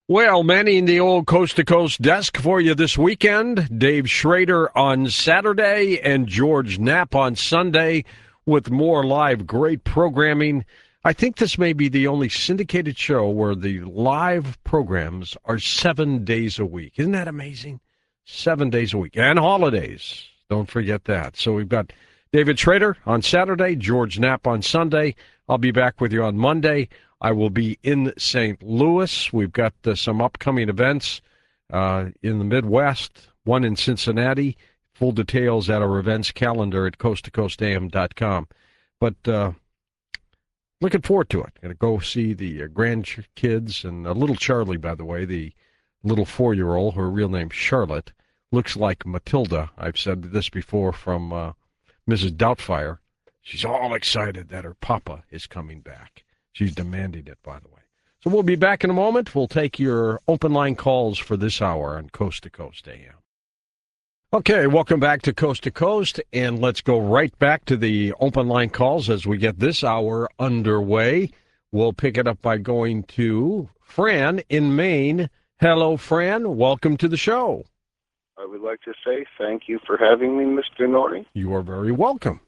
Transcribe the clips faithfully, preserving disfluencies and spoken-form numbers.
Well, manning the old Coast to Coast desk for you this weekend, Dave Schrader on Saturday and George Knapp on Sunday with more live great programming. I think this may be the only syndicated show where the live programs are seven days a week. Isn't that amazing? Seven days a week. And holidays. Don't forget that. So we've got David Schrader on Saturday, George Knapp on Sunday. I'll be back with you on Monday. I will be in Saint Louis. We've got uh, some upcoming events uh, in the Midwest, one in Cincinnati. Full details at our events calendar at coast to coast a m dot com. But uh, looking forward to it. Going to go see the uh, grandkids and uh, little Charlie, by the way, the little four-year-old, her real name Charlotte, looks like Matilda. I've said this before from uh, Missus Doubtfire. She's all excited that her papa is coming back. She's demanding it, by the way. So we'll be back in a moment. We'll take your open line calls for this hour on Coast to Coast A M. Okay, welcome back to Coast to Coast, and let's go right back to the open line calls as we get this hour underway. We'll pick it up by going to Fran in Maine. Hello, Fran. Welcome to the show. I would like to say thank you for having me, Mister Norrie. You are very welcome.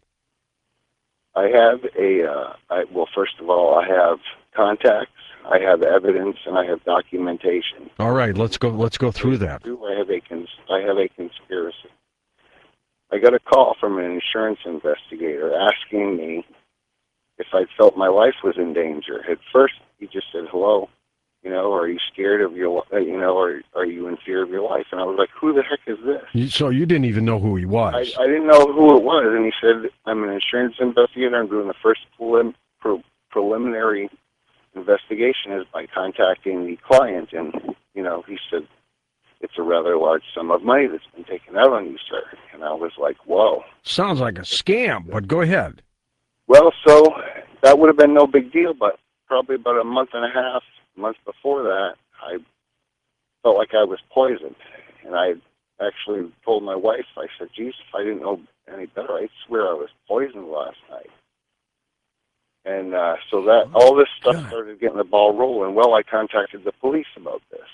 I have a, uh, I, well, first of all, I have contacts, I have evidence, and I have documentation. All right, let's go. Let's go through that. I have a, cons- I have a conspiracy. I got a call from an insurance investigator asking me if I felt my life was in danger. At first, he just said, "Hello, you know, are you scared of your, uh, you know, or are you in fear of your life?" And I was like, "Who the heck is this?" You, so you didn't even know who he was. I, I didn't know who it was, and he said, "I'm an insurance investigator. I'm doing the first prelim- pre- preliminary investigation is by contacting the client." And, you know, he said, "It's a rather large sum of money that's been taken out on you, sir." And I was like, whoa. Sounds like a scam, but go ahead. Well, so that would have been no big deal, but probably about a month and a half, month before that, I felt like I was poisoned. And I actually told my wife, I said, "Geez, if I didn't know any better, I'd swear I was poisoned last night." And uh, so that all this stuff God. started getting the ball rolling. Well, I contacted the police about this.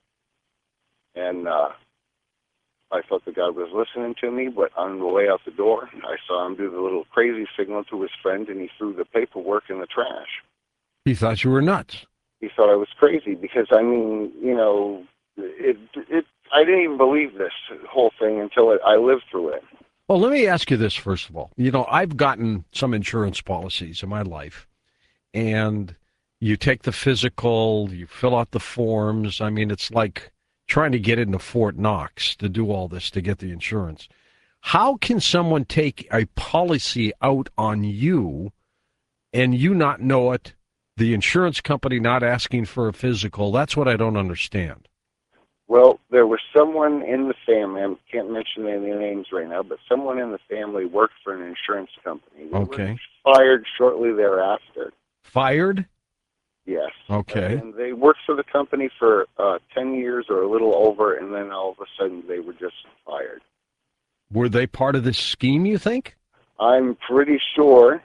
And uh, I thought the guy was listening to me, but on the way out the door, I saw him do the little crazy signal to his friend, and he threw the paperwork in the trash. He thought you were nuts. He thought I was crazy because, I mean, you know, it, it, I didn't even believe this whole thing until it, I lived through it. Well, let me ask you this, first of all. You know, I've gotten some insurance policies in my life, and you take the physical, you fill out the forms. I mean, it's like trying to get into Fort Knox to do all this to get the insurance. How can someone take a policy out on you and you not know it, the insurance company not asking for a physical? That's what I don't understand. Well, there was someone in the family, I can't mention any names right now, but someone in the family worked for an insurance company. They Okay. were fired shortly thereafter. Fired? Yes. Okay. And they worked for the company for uh, ten years or a little over, and then all of a sudden they were just fired. Were they part of this scheme, you think? I'm pretty sure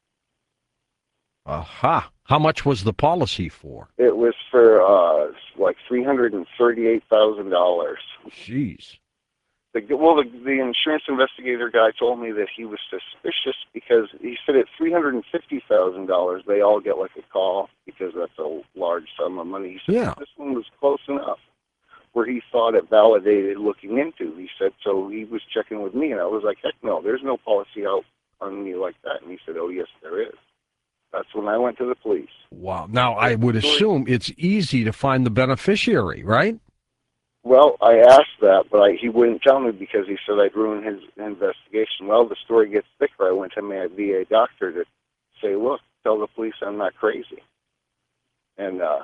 Aha. How much was the policy for? it was for uh, like three hundred thirty-eight thousand dollars. Jeez. The, well, the, the insurance investigator guy told me that he was suspicious because he said at three hundred fifty thousand dollars they all get like a call because that's a large sum of money. He said Yeah. this one was close enough where he thought it validated looking into. He said, so he was checking with me, and I was like, heck no, there's no policy out on me like that. And he said, oh, yes, there is. That's when I went to the police. Wow. Now, I would assume it's easy to find the beneficiary, right? Well, I asked that, but I, he wouldn't tell me because he said I'd ruin his investigation. Well, the story gets thicker. I went to my V A doctor to say, look, tell the police I'm not crazy. And uh,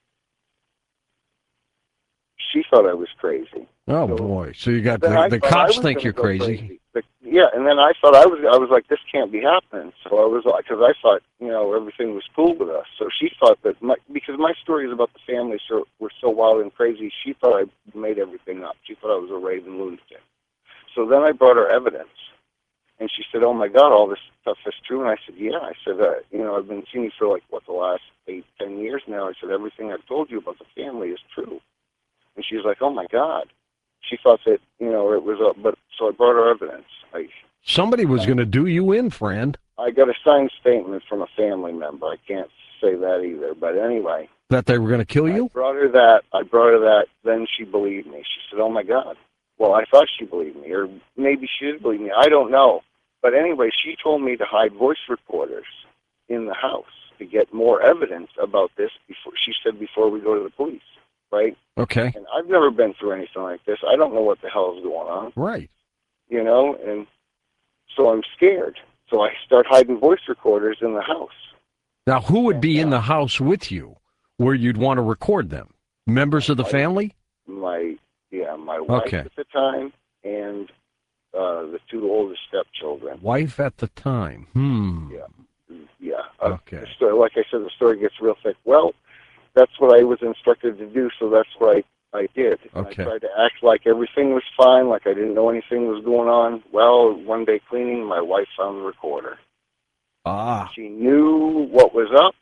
she thought I was crazy. Oh, So- boy. So you got Then the, I the thought I cops was think gonna you're go crazy. But, yeah, and then I thought I was, I was like, this can't be happening. So I was like, because I thought, you know, everything was cool with us. So she thought that, my, because my stories about the family so, were so wild and crazy, she thought I made everything up. She thought I was a raving lunatic. So then I brought her evidence. And she said, oh, my God, all this stuff is true? And I said, yeah. I said, uh, you know, I've been seeing you for like, what, the last eight, ten years now. I said, everything I've told you about the family is true. And she's like, oh, my God. She thought that, you know, it was, uh, but so I brought her evidence. I, Somebody was going to do you in, friend. I got a signed statement from a family member. I can't say that either. But anyway. That they were going to kill you? I brought her that. I brought her that. Then she believed me. She said, oh, my God. Well, I thought she believed me, or maybe she did believe me. I don't know. But anyway, she told me to hide voice recorders in the house to get more evidence about this. Before she said before we go to the police, right? Okay. And I've never been through anything like this. I don't know what the hell is going on. Right. You know, and so I'm scared. So I start hiding voice recorders in the house. Now, who would be in the house with you where you'd want to record them? Members of the family? My, yeah, my wife okay. at the time and uh, the two oldest stepchildren. Wife at the time. Hmm. Yeah. Yeah. Uh, okay. The story, like I said, the story gets real thick. Well, that's what I was instructed to do, so that's what I I did. And okay. I tried to act like everything was fine, like I didn't know anything was going on. Well, one day cleaning, my wife found the recorder. Ah. She knew what was up,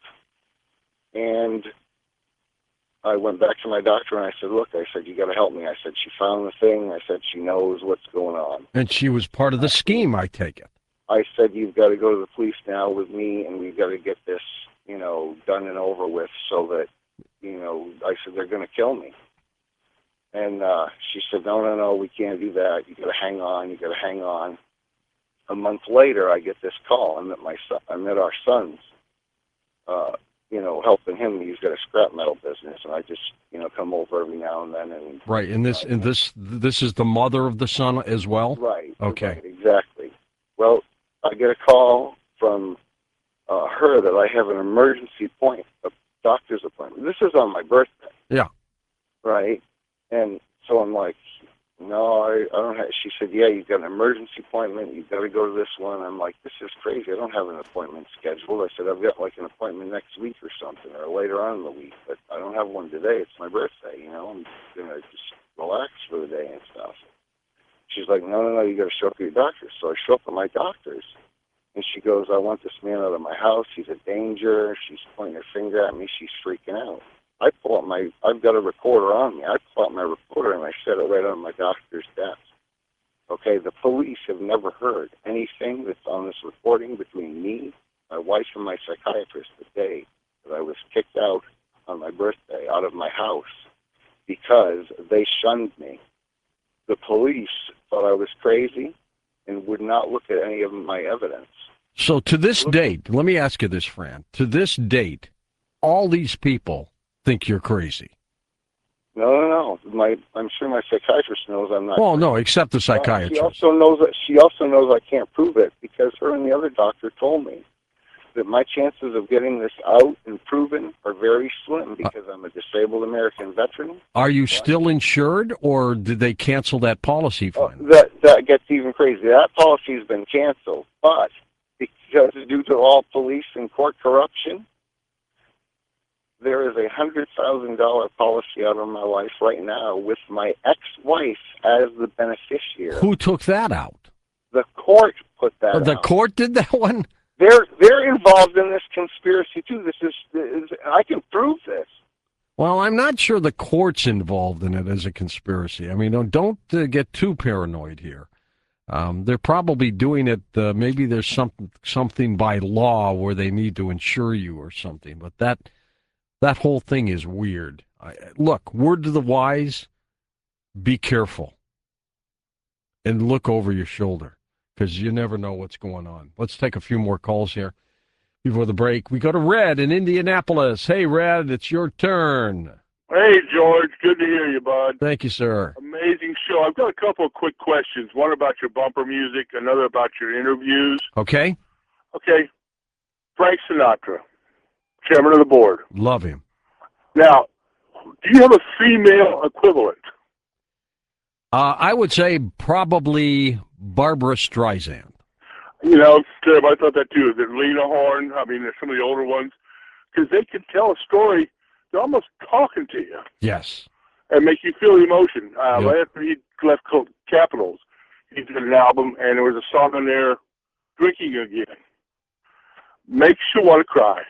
and I went back to my doctor and I said, look, I said, you got to help me. I said, she found the thing. I said, she knows what's going on. And she was part of the scheme, I take it. I said, you've got to go to the police now with me, and we've got to get this, you know, done and over with so that, you know, I said, they're going to kill me. And uh, she said, no, no, no, we can't do that. You got to hang on. You got to hang on. A month later, I get this call. I'm at my son. I'm at our son's, uh, you know, helping him. He's got a scrap metal business, and I just, you know, come over every now and then. And right. And this, uh, and this, this is the mother of the son as well. Right. Okay. Right, exactly. Well, I get a call from uh, her that I have an emergency appointment, a doctor's appointment. This is on my birthday. Yeah. Right. And so I'm like, no, I, I don't have. She said, yeah, you've got an emergency appointment. You've got to go to this one. I'm like, this is crazy. I don't have an appointment scheduled. I said, I've got like an appointment next week or something, or later on in the week, but I don't have one today. It's my birthday, you know. I'm gonna just relax for the day and stuff. She's like, no, no, no, you got to show up at your doctor. So I show up at my doctor's, and she goes, I want this man out of my house. He's a danger. She's pointing her finger at me. She's freaking out. I pull out my, I've got a recorder on me. I pull out my recorder and I set it right on my doctor's desk. Okay, the police have never heard anything that's on this recording between me, my wife, and my psychiatrist the day that I was kicked out on my birthday out of my house because they shunned me. The police thought I was crazy and would not look at any of my evidence. So to this date, let me ask you this, Fran. To this date, all these people think you're crazy. No, no, no. My, I'm sure my psychiatrist knows I'm not. Well, no, except the psychiatrist. Uh, she also knows that she also knows I can't prove it because her and the other doctor told me that my chances of getting this out and proven are very slim because I'm a disabled American veteran. Are you still insured, or did they cancel that policy finally? Uh, that that gets even crazy. That policy has been canceled, but because due to all police and court corruption, there is a hundred thousand dollar policy out of my life right now with my ex-wife as the beneficiary. Who took that out? The court put that out. The court did that one? They're they're involved in this conspiracy too. This is, is I can prove this. Well, I'm not sure the court's involved in it as a conspiracy. I mean, don't, don't uh, get too paranoid here. Um, they're probably doing it. Uh, maybe there's some something by law where they need to insure you or something. But that. That whole thing is weird. I, look, word to the wise, be careful. And look over your shoulder, because you never know what's going on. Let's take a few more calls here before the break. We go to Red in Indianapolis. Hey, Red, it's your turn. Hey, George. Good to hear you, bud. Thank you, sir. Amazing show. I've got a couple of quick questions. One about your bumper music, another about your interviews. Okay. Okay. Frank Sinatra. Chairman of the board. Love him. Now, do you have a female equivalent? Uh, I would say probably Barbara Streisand. You know, Tim, I thought that too. Is it Lena Horne? I mean, there's some of the older ones. Because they can tell a story. They're almost talking to you. Yes. And make you feel the emotion. Uh, yep. After he left Capitals, he did an album, and there was a song on there, Drinking Again. makes you want to cry.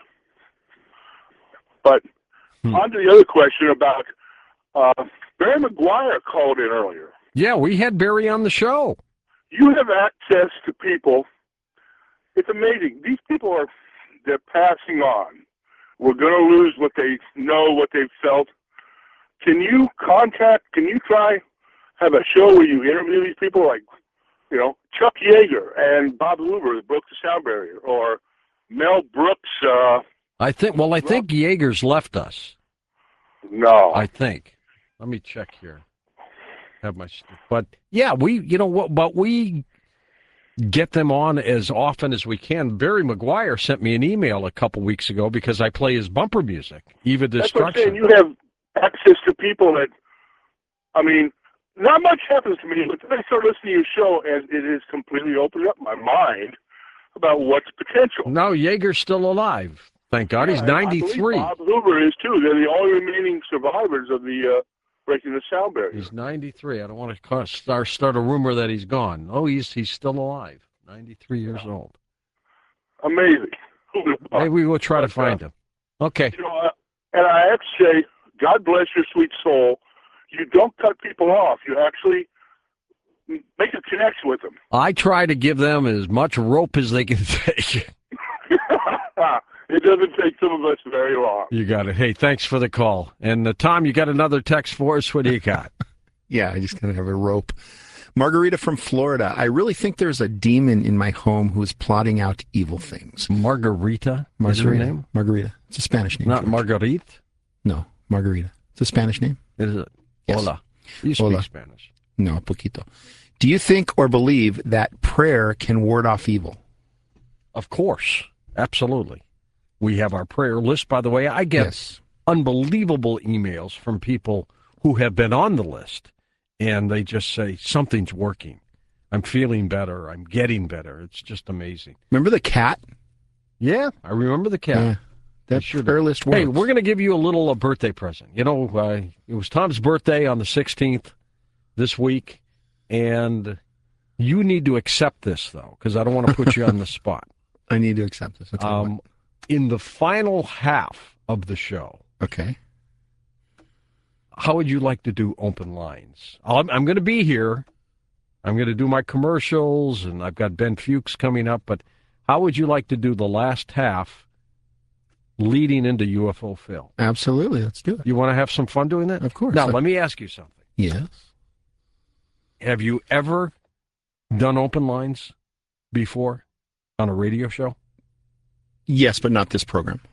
But Hmm. on to the other question about uh, Barry Maguire called in earlier. Yeah, we had Barry on the show. You have access to people. It's amazing. These people are they're passing on. We're going to lose what they know, what they've felt. Can you contact, can you try, have a show where you interview these people like, you know, Chuck Yeager and Bob Hoover that broke the sound barrier, or Mel Brooks? Uh, I think, well, I think Yeager's left us. no. I think. Let me check here. Have my, but yeah, we, you know what, but we get them on as often as we can. Barry Maguire sent me an email a couple weeks ago because I play his bumper music, Eva That's what I'm Destruction. saying. You have access to people that, I mean, not much happens to me, but then I start listening to your show, and it has completely opened up my mind about what's potential. No, Yeager's still alive. Thank God. He's Yeah, ninety-three. I believe Bob Hoover is, too. They're the only remaining survivors of the uh, breaking the sound barrier. He's ninety-three. I don't want to start, start a rumor that he's gone. Oh, he's he's still alive. ninety-three years Yeah. old. Amazing. Maybe we will try to find him. Okay. You know, uh, and I have to say, God bless your sweet soul. You don't cut people off. You actually make a connection with them. I try to give them as much rope as they can take. It doesn't take some of us very long. You got it. Hey, thanks for the call. And uh, Tom, you got another text for us? What do you got? Yeah, I just gotta have a rope. Margarita from Florida. I really think there's a demon in my home who is plotting out evil things. Margarita, Margarita. is her name? Margarita. It's a Spanish name. Not George. Marguerite? No, Margarita. It's a Spanish name. Is it? Yes. Hola. You speak Hola. Spanish. No, poquito. Do you think or believe that prayer can ward off evil? Of course. Absolutely. We have our prayer list, by the way. I get Yes. unbelievable emails from people who have been on the list, and they just say, something's working. I'm feeling better. I'm getting better. It's just amazing. Remember the cat? Yeah, I remember the cat. Yeah. That sure prayer list works. Hey, we're going to give you a little uh, birthday present. You know, uh, it was Tom's birthday on the sixteenth this week, and you need to accept this, though, because I don't want to put you on the spot. I need to accept this. Okay. Um, in the final half of the show, okay. how would you like to do open lines? I'm, I'm going to be here. I'm going to do my commercials, and I've got Ben Fuchs coming up, but how would you like to do the last half leading into U F O Phil? Absolutely. Let's do it. You want to have some fun doing that? Of course. Now, Uh, let me ask you something. Yes. Have you ever done open lines before on a radio show, Yes, but not this program.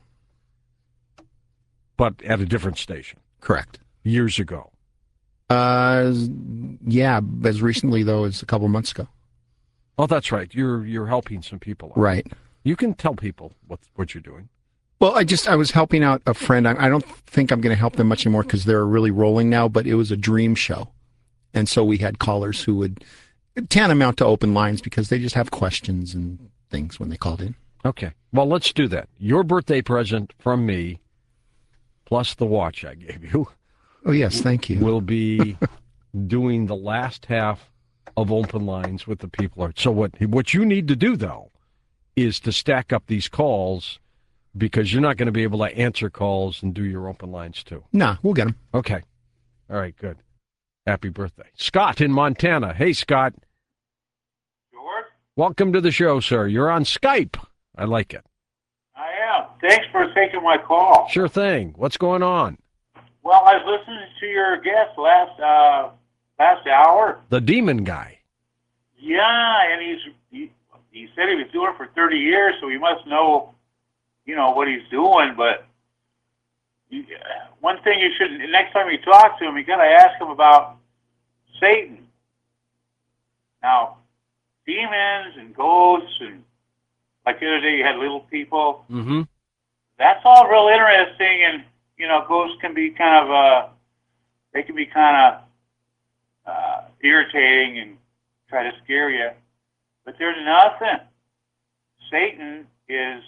but at a different station Correct. years ago? Uh, yeah, as recently, though, as a couple months ago. Oh, that's right. You're you're helping some people out. Right. You can tell people what what you're doing. Well, I just, I was helping out a friend. I, I don't think I'm going to help them much anymore because they're really rolling now, but it was a dream show. And so we had callers who would tantamount to open lines because they just have questions and things when they called in. Okay. Well, let's do that. Your birthday present from me, plus the watch I gave you, Oh, yes. Thank you. will be doing the last half of open lines with the people. So what what you need to do, though, is to stack up these calls because you're not going to be able to answer calls and do your open lines, too. Nah, we'll get them. Okay. All right, good. Happy birthday. Scott in Montana. Hey, Scott. George? Welcome to the show, sir. You're on Skype. I like it. I am. Thanks for taking my call. Sure thing. What's going on? Well, I was listening to your guest last uh, last hour. The demon guy. Yeah, and he's he, he said he was doing it for thirty years, so he must know, you know, what he's doing. But you, one thing you should, next time you talk to him, you got to ask him about Satan. Now, demons and ghosts and like the other day you had little people. Mm-hmm. That's all real interesting, and you know, ghosts can be kind of uh, they can be kind of uh, irritating and try to scare you. But there's nothing. Satan is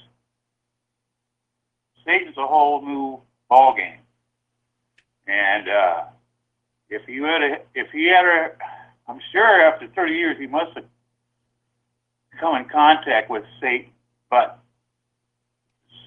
Satan's a whole new ball game, and uh, if you had a, if he had a, I'm sure after thirty years he must have come in contact with Satan, but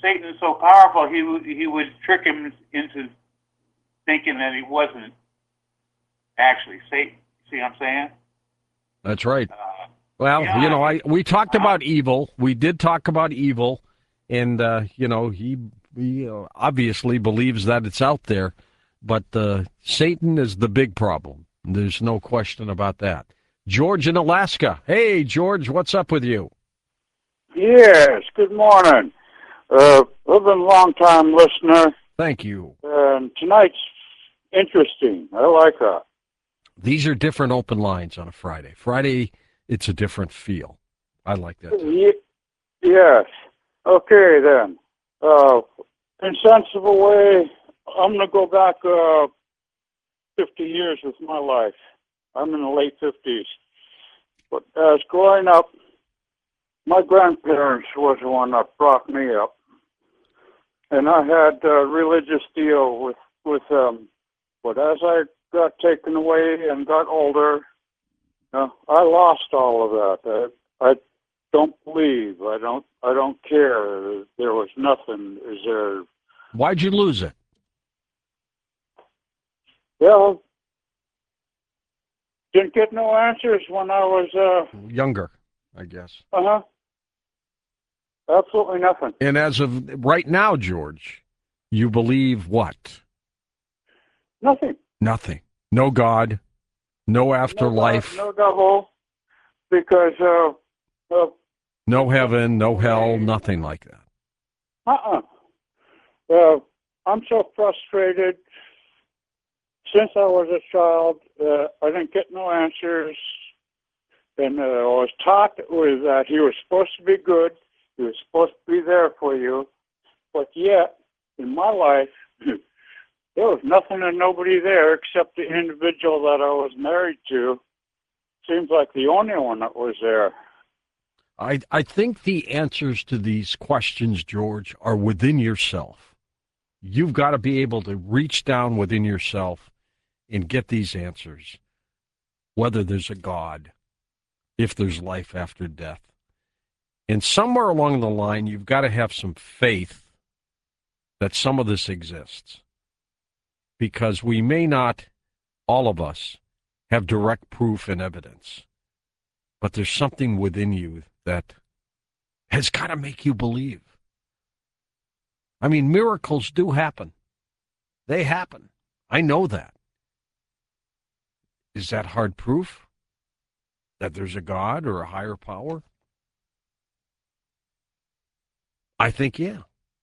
Satan is so powerful, he would he would trick him into thinking that he wasn't actually Satan. See what I'm saying? That's right. Uh, Well, yeah, you know, I we talked uh, about evil. We did talk about evil, and uh, you know, he he uh, obviously believes that it's out there, but uh, Satan is the big problem. There's no question about that. George in Alaska. Hey, George, what's up with you? Yes, good morning. Uh, I've been a long-time listener, Thank you. and tonight's interesting. I like that. These are different open lines on a Friday. Friday, it's a different feel. I like that. too. Ye- yes. Okay, then. Uh, insensible way, I'm going to go back uh, fifty years with my life. I'm in the late fifties. But as growing up, my grandparents was the one that brought me up. And I had a religious deal with, with them. But as I got taken away and got older, uh, I lost all of that. I, I don't believe. I don't. I don't care. There was nothing. Is there? Why'd you lose it? Well, didn't get no answers when I was. Uh Younger, I guess. huh. Absolutely nothing. And as of right now, George, you believe what? Nothing. Nothing. No God. No afterlife. No, no devil. Because uh, uh No heaven, no hell, nothing like that. uh-uh. Uh, I'm so frustrated. Since I was a child, uh, I didn't get no answers. And uh, I was taught with that he was supposed to be good. He was supposed to be there for you. But yet, in my life, there was nothing and nobody there except the individual that I was married to. Seems like the only one that was there. I, I think the answers to these questions, George, are within yourself. You've got to be able to reach down within yourself and get these answers, whether there's a God, if there's life after death. And somewhere along the line, you've got to have some faith that some of this exists. Because we may not, all of us, have direct proof and evidence. But there's something within you that has got to make you believe. I mean, miracles do happen. They happen. I know that. Is that hard proof that there's a God or a higher power? I think, yeah.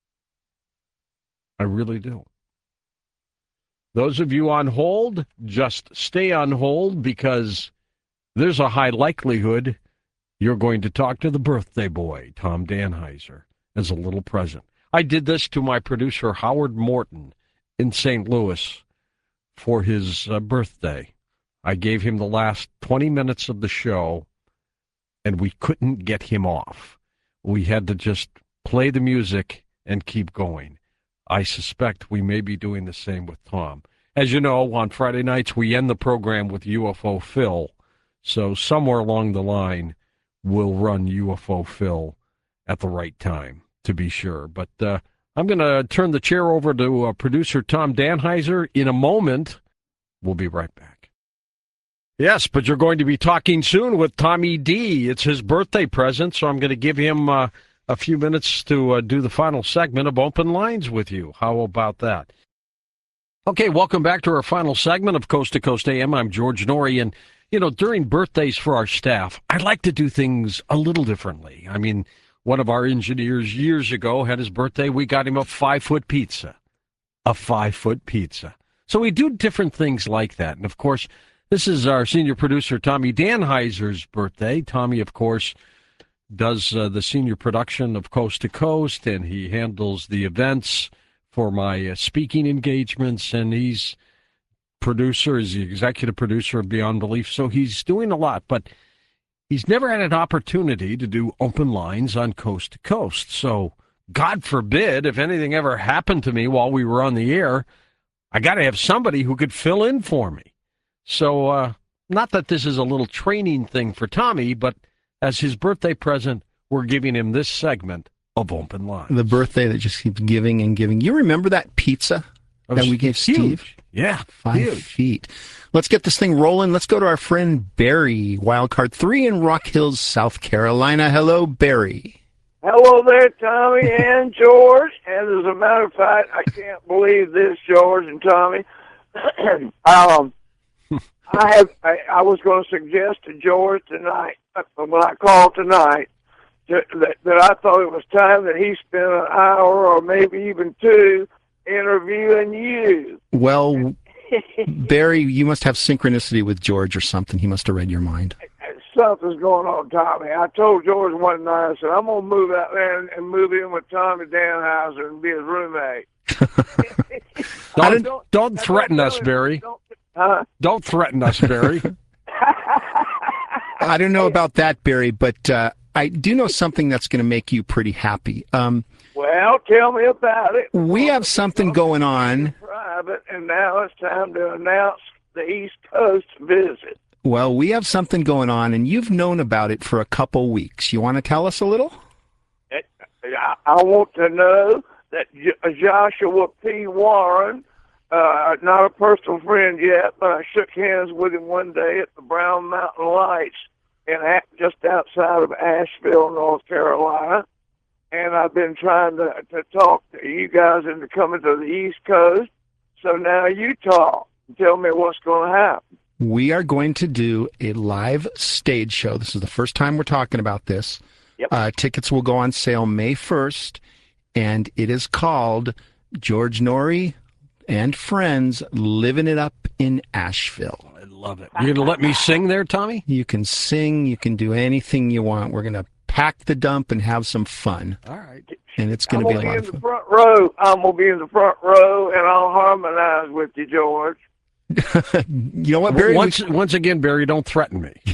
I really do. Those of you on hold, just stay on hold because there's a high likelihood you're going to talk to the birthday boy, Tom Danheiser, as a little present. I did this to my producer, Howard Morton, in Saint Louis for his uh, birthday. I gave him the last twenty minutes of the show, and we couldn't get him off. We had to just play the music and keep going. I suspect we may be doing the same with Tom. As you know, on Friday nights, we end the program with U F O Phil. So somewhere along the line, we'll run U F O Phil at the right time, to be sure. But uh, I'm going to turn the chair over to uh, producer Tom Danheiser in a moment. We'll be right back. Yes, but you're going to be talking soon with Tommy D. It's his birthday present, so I'm going to give him uh, a few minutes to uh, do the final segment of Open Lines with you. How about that? Okay, welcome back to our final segment of Coast to Coast A M. I'm George Norrie, and, you know, during birthdays for our staff, I like to do things a little differently. I mean, one of our engineers years ago had his birthday. We got him a five-foot pizza, a five-foot pizza. So we do different things like that. And, of course, this is our senior producer, Tommy Danheiser's birthday. Tommy, of course, does uh, the senior production of Coast to Coast, and he handles the events for my uh, speaking engagements, and he's producer, is the executive producer of Beyond Belief, so he's doing a lot, but he's never had an opportunity to do open lines on Coast to Coast. So God forbid if anything ever happened to me while we were on the air, I got to have somebody who could fill in for me. So uh, not that this is a little training thing for Tommy, but as his birthday present, we're giving him this segment of Open Lines. The birthday that just keeps giving and giving. You remember that pizza That that was we gave huge. Steve? Yeah, Five huge. feet. Let's get this thing rolling. Let's go to our friend Barry, Wildcard three in Rock Hills, South Carolina. Hello, Barry. Hello there, Tommy and George. And as a matter of fact, I can't believe this, George and Tommy. um, I have. I, I was going to suggest to George tonight, uh, when I called tonight, that, that, that I thought it was time that he spent an hour or maybe even two interviewing you. Well, Barry, you must have synchronicity with George or something. He must have read your mind. Something's going on, Tommy. I told George one night, I said, I'm going to move out there and, and move in with Tommy Danhauser and be his roommate. Don't, don't threaten us, Barry. Don't, huh? Don't threaten us, Barry. I don't know about that, Barry, but uh, I do know something that's going to make you pretty happy. Um, Well, tell me about it. we have something going on. Private, and now it's time to announce the East Coast visit. Well, we have something going on, and you've known about it for a couple weeks. You want to tell us a little? I, I want to know that J- Joshua P. Warren, uh, not a personal friend yet, but I shook hands with him one day at the Brown Mountain Lights in just outside of Asheville, North Carolina. And I've been trying to, to talk to you guys into coming to the East Coast. So now you talk and tell me what's going to happen. We are going to do a live stage show. This is the first time we're talking about this. Yep. Uh, tickets will go on sale May first, and it is called George Norrie and Friends Living It Up in Asheville. I love it. You're going to let me sing there, Tommy? You can sing, you can do anything you want. We're going to pack the dump and have some fun. All right. And it's going I'm to be a gonna lot be of in the fun. front row. I'm gonna be in the front row, and I'll harmonize with you, George. You know what, Barry? Once, once again, Barry, don't threaten me.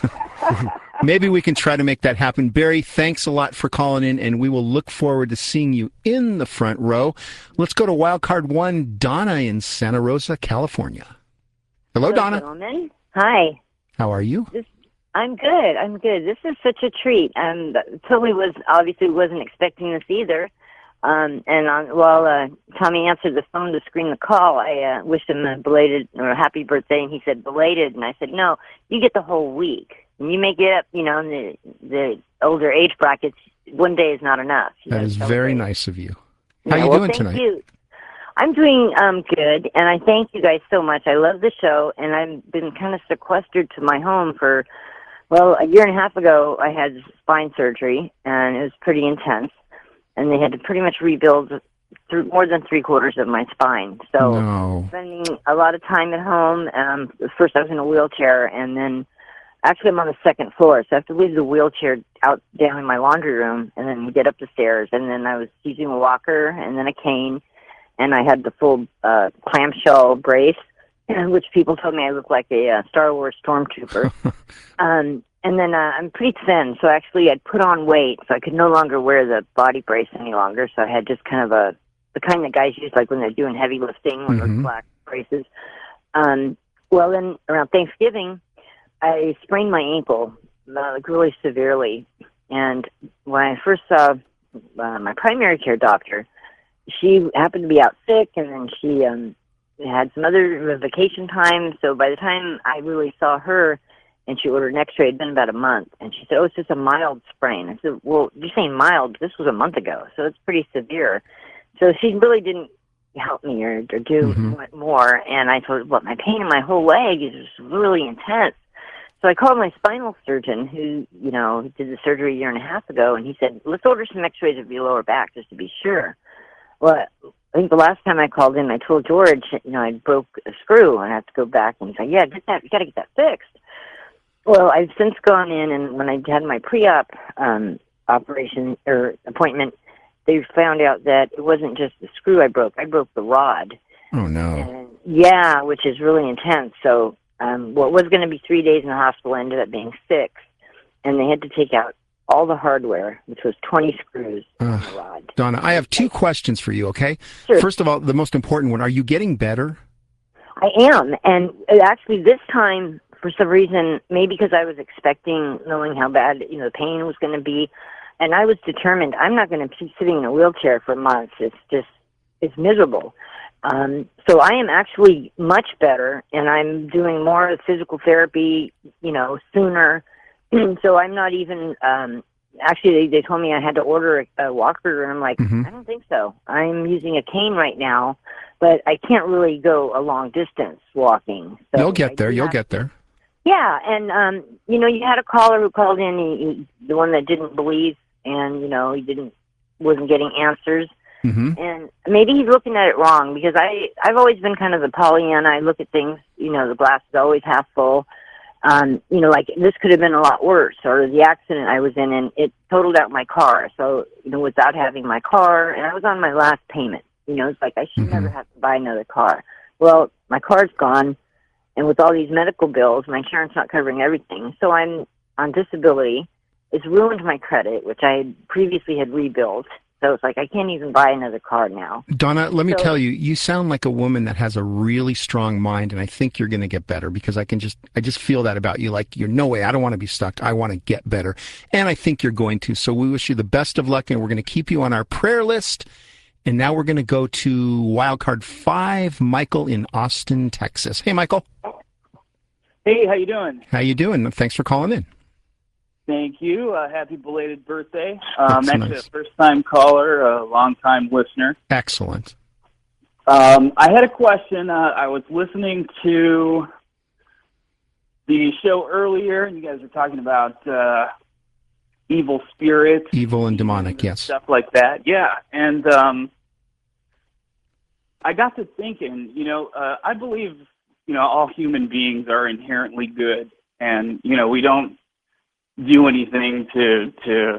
Maybe we can try to make that happen. Barry, thanks a lot for calling in, and we will look forward to seeing you in the front row. Let's go to Wildcard One, Donna in Santa Rosa, California. Hello, Hello, Donna. gentlemen. Hi. How are you? This, I'm good. I'm good. This is such a treat. Um, totally was obviously wasn't expecting this either. Um, and on, while uh, Tommy answered the phone to screen the call, I uh, wished him a belated or a happy birthday, and he said belated, and I said no, you get the whole week. And you may get up, you know, in the the older age brackets. One day is not enough. You That gotta is celebrate. very nice of you. How Yeah, you well, doing thank tonight? You. I'm doing um, good, and I thank you guys so much. I love the show, and I've been kind of sequestered to my home for, well, a year and a half ago, I had spine surgery, and it was pretty intense, and they had to pretty much rebuild th- more than three quarters of my spine. So No. spending a lot of time at home. Um, first, I was in a wheelchair, and then actually I'm on the second floor, so I have to leave the wheelchair out down in my laundry room, and then get up the stairs. And then I was using a walker, and then a cane, and I had the full uh, clamshell brace, which people told me I looked like a uh, Star Wars stormtrooper. um, and then uh, I'm pretty thin, so actually I'd put on weight, so I could no longer wear the body brace any longer. So I had just kind of a the kind that guys use, like when they're doing heavy lifting, with Mhm. those black braces. Um, well, then around Thanksgiving, I sprained my ankle uh, like really severely, and when I first saw uh, my primary care doctor, she happened to be out sick, and then she um, had some other vacation time. So by the time I really saw her, and she ordered an X-ray, it had been about a month, and she said, "Oh, it's just a mild sprain." I said, "Well, you're saying mild? This was a month ago, so it's pretty severe." So she really didn't help me or, or do Mhm. more, and I thought, "Well, my pain in my whole leg is just really intense." So I called my spinal surgeon, who, you know, did the surgery a year and a half ago, and he said, "Let's order some X-rays of your lower back just to be sure." Well, I think the last time I called in, I told George, you know, I broke a screw, and I have to go back and say, "Yeah, get that, you got to get that fixed." Well, I've since gone in, and when I had my pre-op um, operation or appointment, they found out that it wasn't just the screw I broke; I broke the rod. Oh, no. And, yeah, which is really intense. So um, what was going to be three days in the hospital ended up being six, and they had to take out all the hardware, which was twenty screws on the rod. Donna, I have two questions for you, okay? Sure. First of all, the most important one, are you getting better? I am, and it actually this time, for some reason, maybe because I was expecting, knowing how bad you know the pain was going to be, and I was determined I'm not going to be sitting in a wheelchair for months. It's just, it's miserable. Um, so I am actually much better, and I'm doing more physical therapy, you know, sooner. So I'm not even, um, actually, they, they told me I had to order a, a walker, and I'm like, Mhm. I don't think so. I'm using a cane right now, but I can't really go a long distance walking. So You'll I get there. do You'll have- get there. Yeah, and, um, you know, you had a caller who called in, he, he, the one that didn't believe, and, you know, he didn't, wasn't getting answers. hmm And maybe he's looking at it wrong, because I, I've always been kind of the Pollyanna. I look at things, you know, the glass is always half full. Um, you know, like this could have been a lot worse, or the accident I was in, and it totaled out my car. So, you know, without having my car, and I was on my last payment, you know, it's like I should Mhm. never have to buy another car. Well, my car's gone, and with all these medical bills, my insurance not covering everything. So I'm on disability. It's ruined my credit, which I had previously had rebuilt. So it's like I can't even buy another car now. Donna, let me So- tell you, you sound like a woman that has a really strong mind, and I think you're going to get better because I can just, I just feel that about you. Like, you're no way, I don't want to be stuck. I want to get better. And I think you're going to. So we wish you the best of luck, and we're going to keep you on our prayer list. And now we're going to go to wildcard five, Michael in Austin, Texas. Hey, Michael. Hey, how you doing? How you doing? Thanks for calling in. Thank you. Uh, happy belated birthday. Um, That's actually, nice. a first-time caller, a long-time listener. Excellent. Um, I had a question. Uh, I was listening to the show earlier, and you guys were talking about uh, evil spirits, Evil and demonic, yes. stuff like that. Yeah, and um, I got to thinking. You know, uh, I believe you know all human beings are inherently good, and you know we don't do anything to to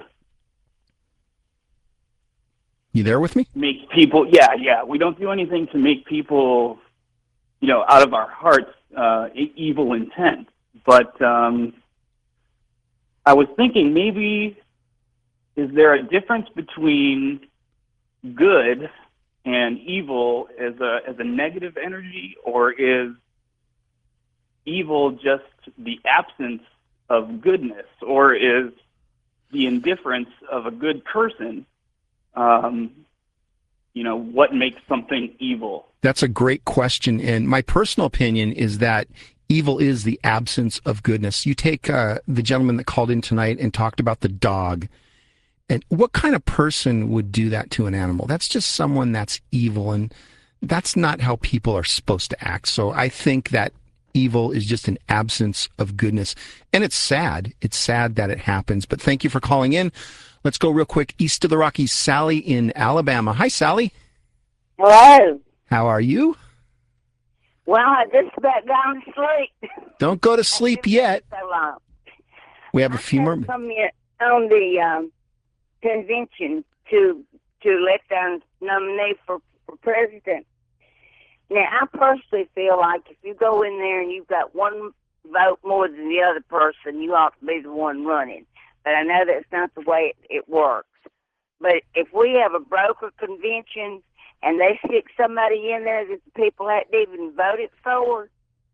You there with me? make people. Yeah, yeah, we don't do anything to make people, you know, out of our hearts, uh, e- evil intent. But um, I was thinking, maybe is there a difference between good and evil as a as a negative energy, or is evil just the absence of goodness, or is the indifference of a good person, um, you know, what makes something evil? That's a great question. And my personal opinion is that evil is the absence of goodness. You take uh, the gentleman that called in tonight and talked about the dog. And what kind of person would do that to an animal? That's just someone that's evil. And that's not how people are supposed to act. So I think that evil is just an absence of goodness. And it's sad. It's sad that it happens. But thank you for calling in. Let's go real quick east of the Rockies. Sally in Alabama. Hi, Sally. Hello. How are you? Well, I just about gone to sleep. Don't go to sleep yet. So long. We have a few more minutes. Come here on the um, convention to to elect our nominee for, for president. Now, I personally feel like if you go in there and you've got one vote more than the other person, you ought to be the one running. But I know that's not the way it, it works. But if we have a broker convention and they stick somebody in there that the people hadn't even voted for,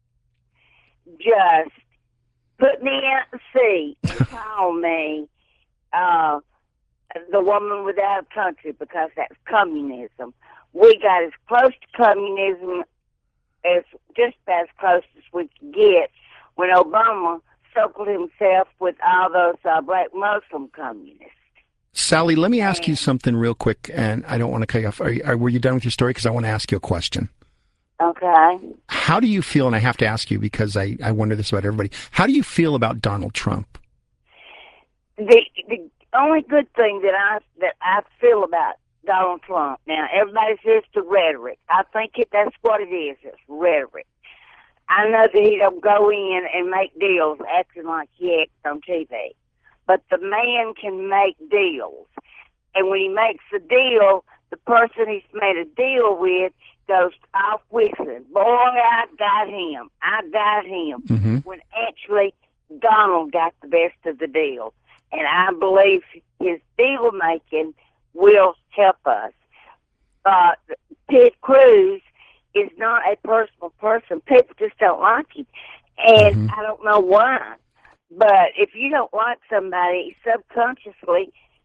just put me out to sea and call me uh, the woman without a country, because that's communism. We got as close to communism as just as close as we could get when Obama circled himself with all those uh, black Muslim communists. Sally, let me ask you something real quick, and I don't want to cut you off. Are, are, were you done with your story? Because I want to ask you a question. Okay. How do you feel, and I have to ask you because I, I wonder this about everybody, how do you feel about Donald Trump? The the only good thing that I that I feel about Donald Trump, now everybody says the rhetoric. I think it that's what it is. It's rhetoric. I know that he don't go in and make deals acting like he acts on T V, but the man can make deals, and when he makes a deal, the person he's made a deal with goes off whistling. Boy, I got him. I got him. Mm-hmm. When actually Donald got the best of the deal. And I believe his deal making will help us. Uh, Ted Cruz is not a personal person. People just don't like him. And Mm-hmm. I don't know why. But if you don't like somebody, subconsciously,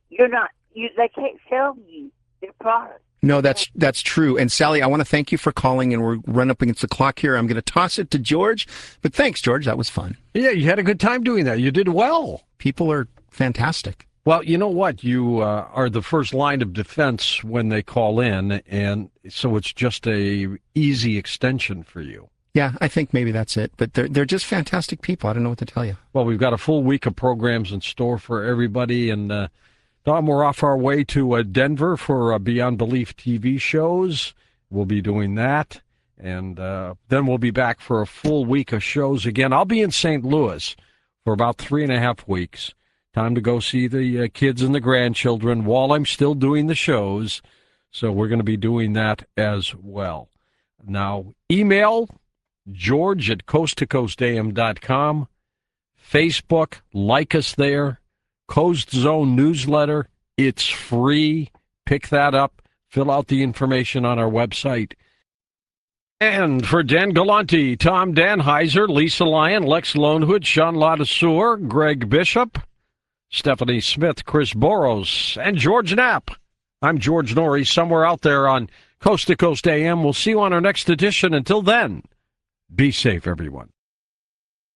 you're not. You they can't sell you their product. No, that's that's true. And Sally, I want to thank you for calling, and we're running up against the clock here. I'm going to toss it to George, but thanks, George. That was fun. Yeah, you had a good time doing that. You did well. People are fantastic. Well, you know what? You uh, are the first line of defense when they call in, and so it's just a easy extension for you. Yeah, I think maybe that's it. But they're they're just fantastic people. I don't know what to tell you. Well, we've got a full week of programs in store for everybody, and uh, Tom, we're off our way to uh, Denver for uh, Beyond Belief T V shows. We'll be doing that, and uh, then we'll be back for a full week of shows again. I'll be in Saint Louis for about three and a half weeks. Time to go see the uh, kids and the grandchildren while I'm still doing the shows. So we're going to be doing that as well. Now, email George at coast to coast a m dot com. Facebook, like us there. Coast Zone newsletter. It's free. Pick that up. Fill out the information on our website. And for Dan Galante, Tom Danheiser, Lisa Lyon, Lex Lonehood, Sean Ladouceur, Greg Bishop, Stephanie Smith, Chris Boros, and George Knapp. I'm George Norrie, somewhere out there on Coast to Coast A M. We'll see you on our next edition. Until then, be safe, everyone.